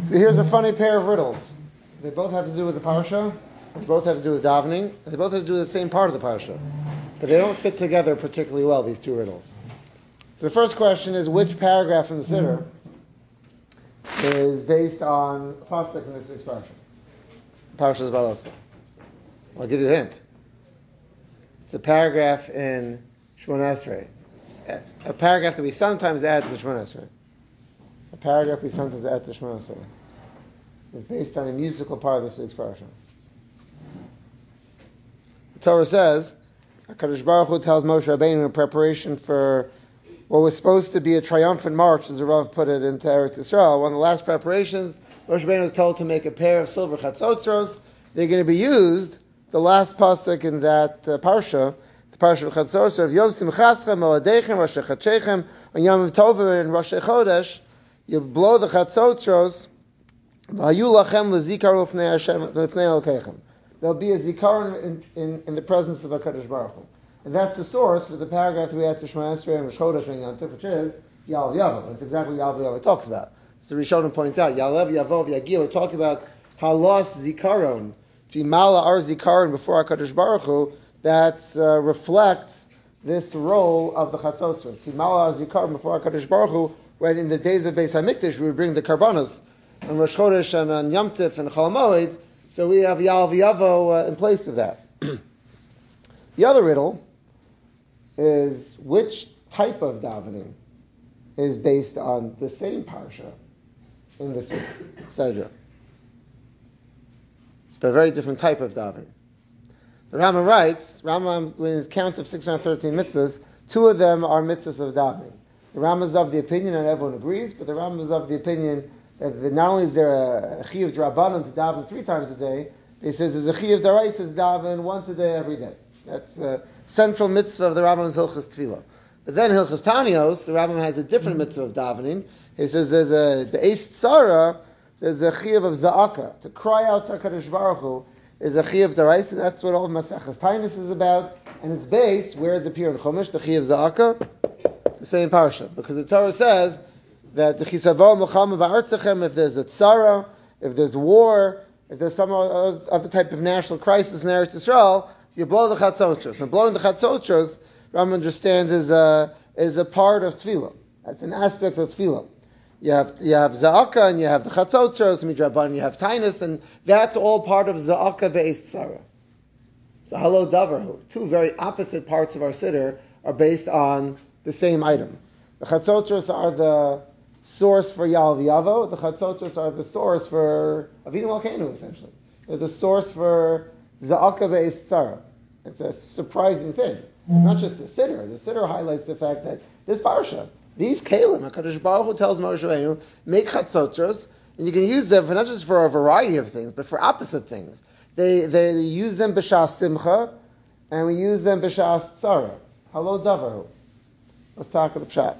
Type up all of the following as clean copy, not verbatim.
So here's a funny pair of riddles. They both have to do with the parsha. They both have to do with davening. And they both have to do with the same part of the parsha. But they don't fit together particularly well, these two riddles. So the first question is, which paragraph in the Siddur is based on a pasuk in this week's parsha? Parshas Balosah. I'll give you a hint. It's a paragraph in Shemona Esrei. A paragraph that we sometimes add to the Shemona Esrei. A paragraph we sometimes add to the Shemona Esrei. It's based on a musical part of this week's parsha. The Torah says, HaKadosh Baruch Hu tells Moshe Rabbeinu in preparation for what was supposed to be a triumphant march, as the Rav put it, into Eretz Yisrael. One of the last preparations, Moshe Rabbeinu was told to make a pair of silver chatzotzros. They're going to be used, the last pasuk in that parsha, the parsha of chatzotzros, of Yom Simchaschem, Moadechem, Rosh Chadshechem, on Yom Tovim and Rosh Chodesh, you blow the chatzotzros, V'hayu lachem lezikar l'fnei Hashem l'fnei Elokechem. There'll be a zikaron in the presence of HaKadosh Baruch Hu. And that's the source for the paragraph that we had to Shemona Esrei and Rosh Chodesh and Yom Tov, which is Ya'alev Yavo. That's exactly what Ya'alev Yavo talks about. So the Rishonim point out, Ya'alev Yavo V'yagil, we're talking about halos zikaron, v'imala ar zikaron before HaKadosh Baruch Hu, that reflects this role of the Chatzotzros. V'imala ar zikaron before HaKadosh Baruch Hu, when in the days of Beis HaMikdash we would bring the karbanos on Rosh Chodesh and on Yom Tov and Chol Moed, so we have Ya'alev Yavo in place of that. The other riddle is, which type of davening is based on the same parsha in this week's Sedra? It's a very different type of davening. The Rambam writes, in his count of 613 mitzvahs, 2 of them are mitzvahs of davening. The Rambam is of the opinion, and everyone agrees, but the Rambam is of the opinion that not only is there a chiyuv d'Rabbanan to daven 3 times a day, but he says there's a chiyuv d'Oraisa to daven once a day every day. That's the central mitzvah of the Rambam's Hilchas Tefillah. But then Hilchas Tanios, the Rambam has a different mitzvah of davening. He says there's a Be'ez Tzara, there's a chiyuv of Za'aka. To cry out to HaKadosh Baruch Hu is a chiyuv d'Oraisa. That's what all Masechas Tainus is about. And it's based, where is the Pir in Chumash, the chiyuv Za'aka? The same parsha. Because the Torah says that the Chisavo Melchama Ba'artzachem, if there's a tzara, if there's war, if there's some other type of national crisis in Eretz Yisrael, so you blow the chatzotzros. And blowing the chatzotzros, Rambam understands, is a part of tefillah. That's an aspect of tefillah. You have za'aka, and you have the chatzotzros, midrabban, you have tainus, and that's all part of za'aka be'ez tzara. So halo davar, 2 very opposite parts of our siddur are based on the same item. The chatzotzros are the source for Ya'alev Yavo. The chatzotzros are the source for Avinu Malkeinu, essentially. They're the source for Za'aka Be'ez Tzara. It's a surprising thing. It's not just the Siddur. The Siddur highlights the fact that this parsha, these Kalim, HaKadosh Baruch Hu tells Moshe Rabbeinu, make chatzotzros, and you can use them not just for a variety of things, but for opposite things. They use them b'shas simcha, and we use them b'shas tzara. Halo davar. Let's talk of the pshat.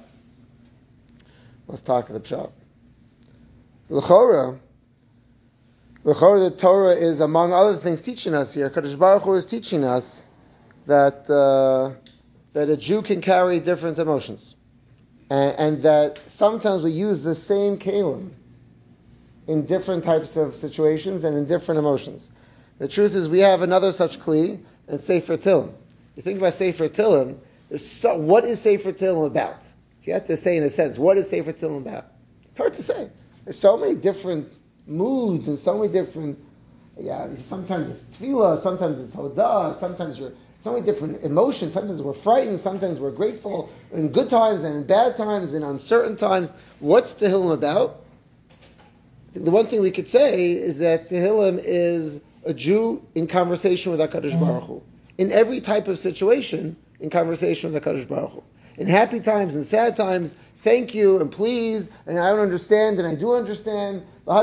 L'chora, the Torah is, among other things, teaching us here. Kadosh Baruch Hu is teaching us that a Jew can carry different emotions, and that sometimes we use the same kalim in different types of situations and in different emotions. The truth is, we have another such kli, and Sefer Tehillim. You think about Sefer Tehillim. What is Sefer Tehillim about? If you had to say, in a sense, what is Sefer Tehillim about? It's hard to say. There's so many different moods and so many different, sometimes it's tefillah, sometimes it's hodah, sometimes you're so many different emotions. Sometimes we're frightened, sometimes we're grateful, in good times and in bad times, in uncertain times. What's Tehillim about? I think the one thing we could say is that Tehillim is a Jew in conversation with HaKadosh Baruch Hu. In every type of situation, in conversation with HaKadosh Baruch Hu. In happy times and sad times, thank you and please, and I don't understand and I do understand. When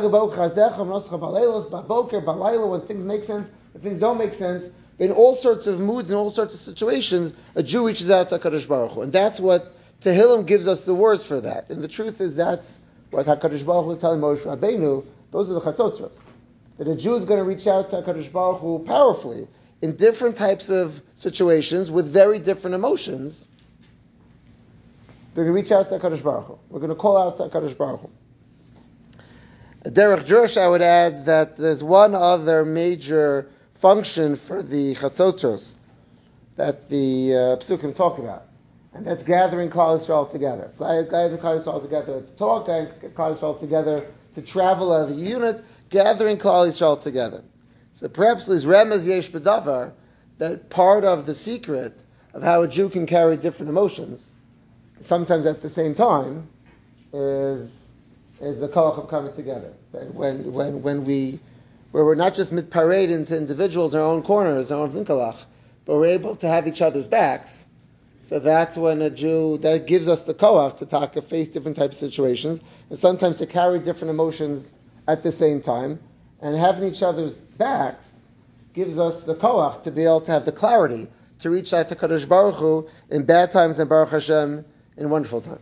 things make sense, when things don't make sense, in all sorts of moods and all sorts of situations, a Jew reaches out to HaKadosh Baruch Hu. And that's what Tehillim gives us the words for that. And the truth is, that's what HaKadosh Baruch Hu is telling Moshe Rabbeinu. Those are the chatzotzros. That a Jew is going to reach out to HaKadosh Baruch Hu powerfully in different types of situations with very different emotions. They're going to reach out to HaKadosh Baruch Hu. We're going to call out to HaKadosh Baruch Hu. Derech Drush, I would add that there's one other major function for the chatzotros that the Psukim talk about, and that's gathering Klal Yisrael together. Gathering Klal Yisrael together to talk, gathering Klal Yisrael together to travel as a unit, gathering Klal Yisrael together. So perhaps there's remez yesh b'davar, that part of the secret of how a Jew can carry different emotions, sometimes at the same time, is the koach of coming together. That when where we're not just mitparade into individuals in our own corners, our own vinkalach, but we're able to have each other's backs. So that's when a Jew, that gives us the koach to face different types of situations, and sometimes to carry different emotions at the same time, and having each other's backs gives us the koach to be able to have the clarity to reach out to Kadosh Baruch Hu in bad times and Baruch Hashem in wonderful times.